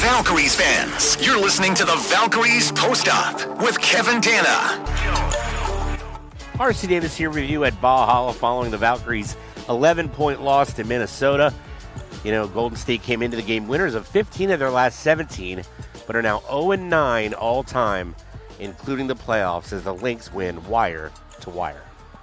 Valkyries fans, you're listening to the Valkyries Post-Up with Kevin Dana. R.C. Davis here, review at Valhalla following the Valkyries' 11-point loss to Minnesota. You know, Golden State came into the game winners of 15 of their last 17, but are now 0-9 all-time, including the playoffs, as the Lynx win wire to wire.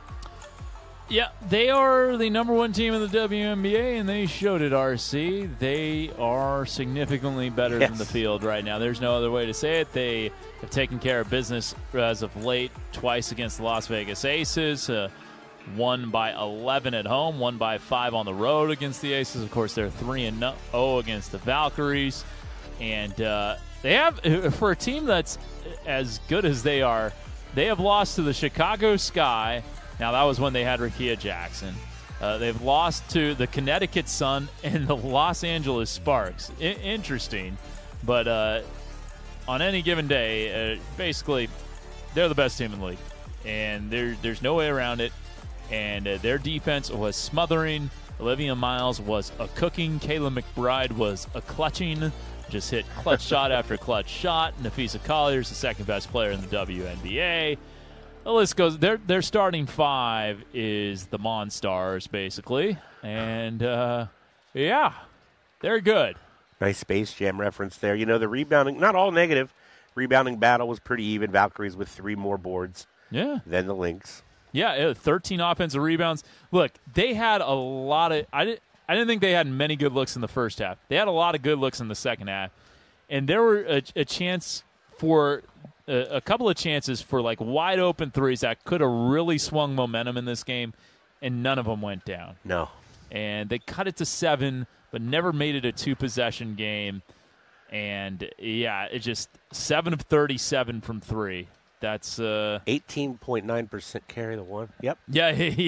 Yeah, they are the number one team in the WNBA, and they showed it, RC. They are significantly better than the field right now. There's no other way to say it. They have taken care of business as of late, twice against the Las Vegas Aces, won by 11 at home, won by 5 on the road against the Aces. Of course, they're 3-0 against the Valkyries. And they have, for a team that's as good as they are, they have lost to the Chicago Sky. Now, that was when they had Rickea Jackson. They've lost to the Connecticut Sun and the Los Angeles Sparks. Interesting. But on any given day, basically, they're the best team in the league. And there's no way around it. And their defense was smothering. Olivia Miles was a cooking. Kayla McBride was a clutching. Just hit clutch shot after clutch shot. Nafisa Collier's the second best player in the WNBA. The list goes. Their starting five is the Monstars, basically. And, yeah, they're good. Nice Space Jam reference there. You know, the rebounding, not all negative. Rebounding battle was pretty even. Valkyries with 3 more boards than the Lynx. Yeah, 13 offensive rebounds. Look, they had a lot of – I didn't think they had many good looks in the first half. They had a lot of good looks in the second half. And there were a chance for – a couple of chances for like wide open threes that could have really swung momentum in this game, and none of them went down. No. And they cut it to 7, but never made it a 2-possession game. And, yeah, it just 7 of 37 from 3. That's 18.9% carry the one. Yep. Yeah,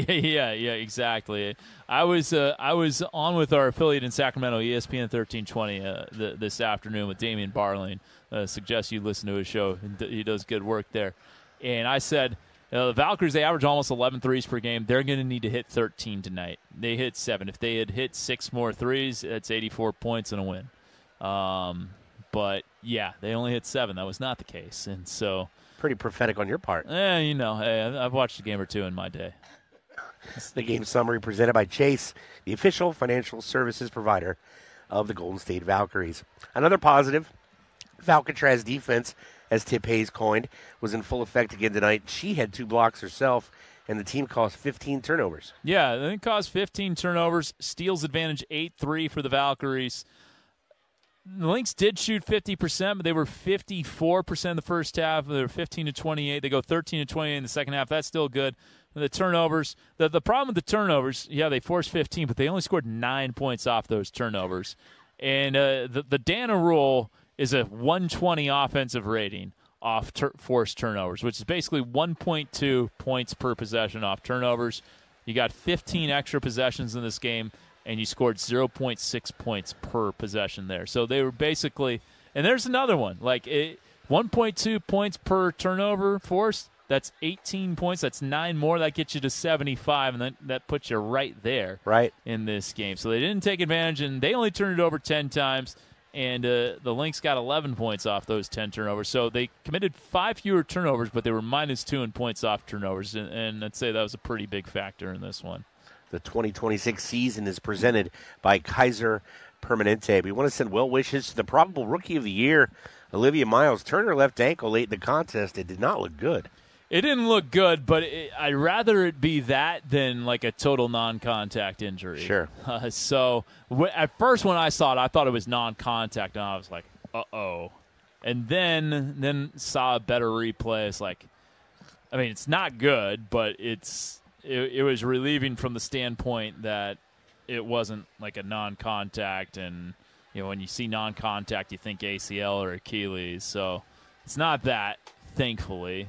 exactly. I was on with our affiliate in Sacramento, ESPN 1320, this afternoon with Damian Barling. Suggest you listen to his show. He does good work there. And I said, the Valkyries, they average almost 11 threes per game. They're going to need to hit 13 tonight. They hit 7. If they had hit 6 more threes, that's 84 points and a win. But, yeah, they only hit 7. That was not the case. And so – pretty prophetic on your part. You know, hey, I've watched a game or two in my day. The game summary presented by Chase, the official financial services provider of the Golden State Valkyries. Another positive, Valcatraz defense, as Tip Hayes coined, was in full effect again tonight. She had 2 blocks herself, and the team caused 15 turnovers. Yeah, they caused 15 turnovers. Steals advantage 8-3 for the Valkyries. The Lynx did shoot 50%, but they were 54% in the first half. They were 15-28. They go 13-28 in the second half. That's still good. The turnovers, the problem with the turnovers, yeah, they forced 15, but they only scored 9 points off those turnovers. And the Dana rule is a 120 offensive rating off forced turnovers, which is basically 1.2 points per possession off turnovers. You got 15 extra possessions in this game, and you scored 0.6 points per possession there. So they were basically – and there's another one. Like 1.2 points per turnover forced, that's 18 points. That's 9 more. That gets you to 75, and that puts you right there in this game. So they didn't take advantage, and they only turned it over 10 times, and the Lynx got 11 points off those 10 turnovers. So they committed 5 fewer turnovers, but they were -2 in points off turnovers, and I'd say that was a pretty big factor in this one. The 2026 season is presented by Kaiser Permanente. We want to send well wishes to the probable Rookie of the Year, Olivia Miles. Turned her left ankle late in the contest. It did not look good. It didn't look good, but I'd rather it be that than like a total non-contact injury. Sure. So at first when I saw it, I thought it was non-contact, and I was like, uh-oh. And then saw a better replay. It's like, I mean, it's not good, but it was relieving from the standpoint that it wasn't like a non-contact, and you know, when you see non-contact, you think ACL or Achilles. So it's not that, thankfully,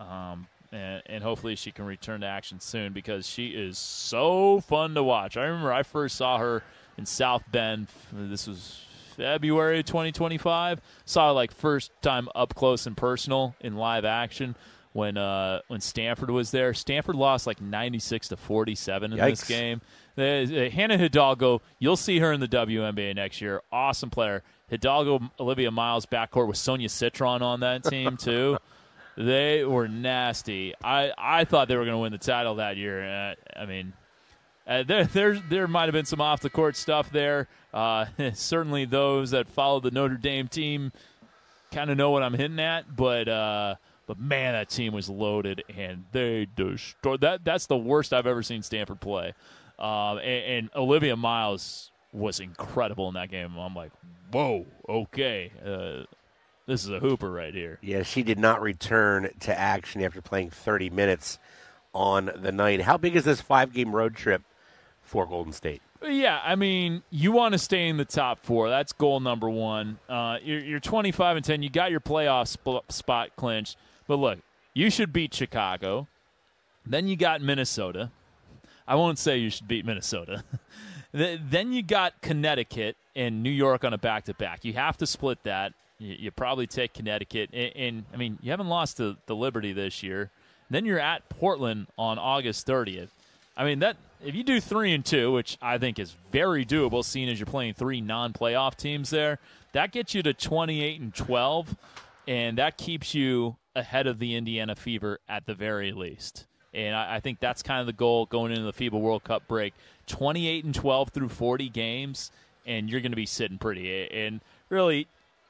and hopefully she can return to action soon because she is so fun to watch. I remember I first saw her in South Bend. This was February 2025. Saw her like first time up close and personal in live action. when Stanford was there. Stanford lost like 96-47 in Yikes. this game. Hannah Hidalgo, you'll see her in the WNBA next year. Awesome player. Hidalgo, Olivia Miles backcourt with Sonia Citron on that team too. They were nasty. I thought they were going to win the title that year. There might have been some off the court stuff there. Certainly, those that follow the Notre Dame team kind of know what I'm hinting at. But man, that team was loaded, and they destroyed that. That's the worst I've ever seen Stanford play. And Olivia Miles was incredible in that game. I'm like, whoa, okay. This is a hooper right here. Yeah, she did not return to action after playing 30 minutes on the night. How big is this 5-game road trip for Golden State? Yeah, I mean, you want to stay in the top 4. That's goal number 1. You're 25-10. You got your playoff spot clinched. But look, you should beat Chicago. Then you got Minnesota. I won't say you should beat Minnesota. Then you got Connecticut and New York on a back-to-back. You have to split that. You probably take Connecticut. And I mean, you haven't lost to the Liberty this year. Then you're at Portland on August 30th. I mean, that if you do 3-2, which I think is very doable, seeing as you're playing 3 non-playoff teams there, that gets you to 28-12, and that keeps you ahead of the Indiana Fever at the very least. And I think that's kind of the goal going into the FIBA World Cup break. 28-12 through 40 games, and you're going to be sitting pretty. And really,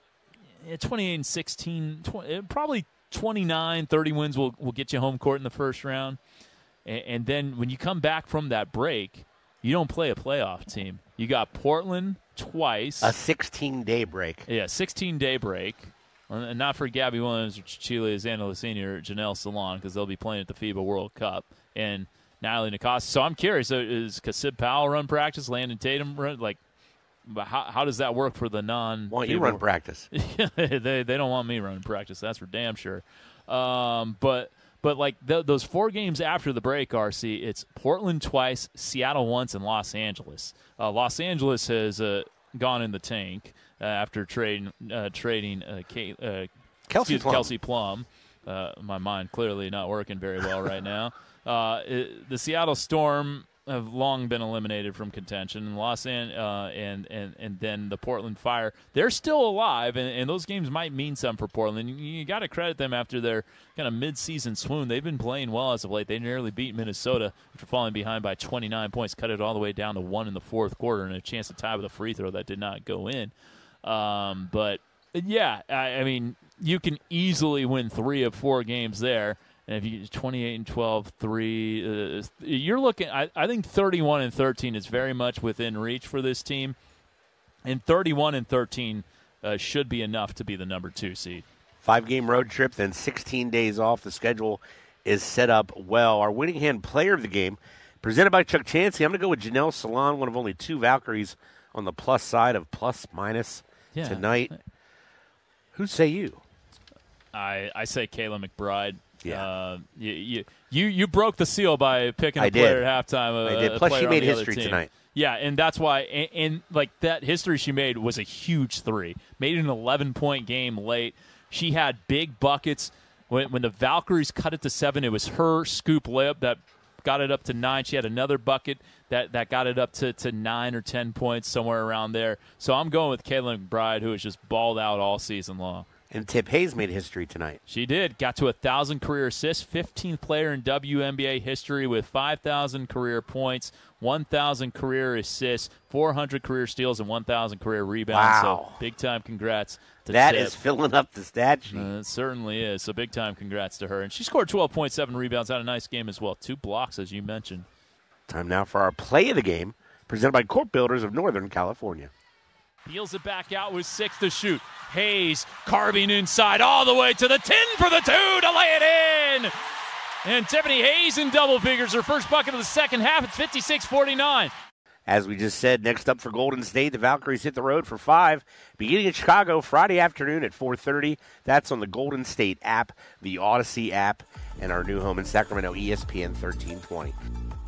28-16, probably 29, 30 wins will get you home court in the first round. And then when you come back from that break, you don't play a playoff team. You got Portland twice. A 16-day break. Yeah, 16-day break. And not for Gabby Williams or Chile Zandalicini or Janelle Salon, because they'll be playing at the FIBA World Cup. And Natalie Nakasa. So I'm curious, is Kasib Powell run practice? Landon Tatum run? Like, how does that work for the non? Why don't you run practice? they don't want me running practice. That's for damn sure. But like those 4 games after the break, RC, it's Portland twice, Seattle once, and Los Angeles. Los Angeles has gone in the tank after trading Kelsey Plum. My mind clearly not working very well right now. The Seattle Storm have long been eliminated from contention. And then the Portland Fire, they're still alive, and those games might mean something for Portland. You got to credit them after their kind of mid-season swoon. They've been playing well as of late. They nearly beat Minnesota after falling behind by 29 points, cut it all the way down to 1 in the fourth quarter, and a chance to tie with a free throw that did not go in. But yeah, I mean, you can easily win 3 of 4 games there. And if you 28-12, 3, you're looking. I think 31-13 is very much within reach for this team, and 31-13 should be enough to be the number 2 seed. 5-game road trip, then 16 days off. The schedule is set up well. Our winning hand player of the game, presented by Chuck Chansey. I'm going to go with Janelle Salon, one of only 2 Valkyries on the plus side of plus-minus tonight. Who say you? I say Kayla McBride. Yeah. You broke the seal by picking a player at halftime. I did. Plus, she made history tonight. Yeah, and that's why. And like that history she made was a huge 3. Made an 11-point game late. She had big buckets. When the Valkyries cut it to 7, it was her scoop layup that got it up to 9. She had another bucket that got it up to 9 or 10 points, somewhere around there. So I'm going with Kayla McBride, who has just balled out all season long. And Tip Hayes made history tonight. She did. Got to 1,000 career assists, 15th player in WNBA history with 5,000 career points, 1,000 career assists, 400 career steals, and 1,000 career rebounds. Wow. So big-time congrats to That Tip. is filling up the stat sheet. It certainly is. So big-time congrats to her. And she scored 12.7 rebounds. Had a nice game as well. 2 blocks, as you mentioned. Time now for our play of the game, presented by Court Builders of Northern California. Peels it back out with 6 to shoot. Hayes carving inside all the way to the 10 for the 2 to lay it in. And Tiffany Hayes in double figures, her first bucket of the second half. It's 56-49. As we just said, next up for Golden State, the Valkyries hit the road for 5, beginning in Chicago Friday afternoon at 4:30. That's on the Golden State app, the Odyssey app, and our new home in Sacramento, ESPN 1320.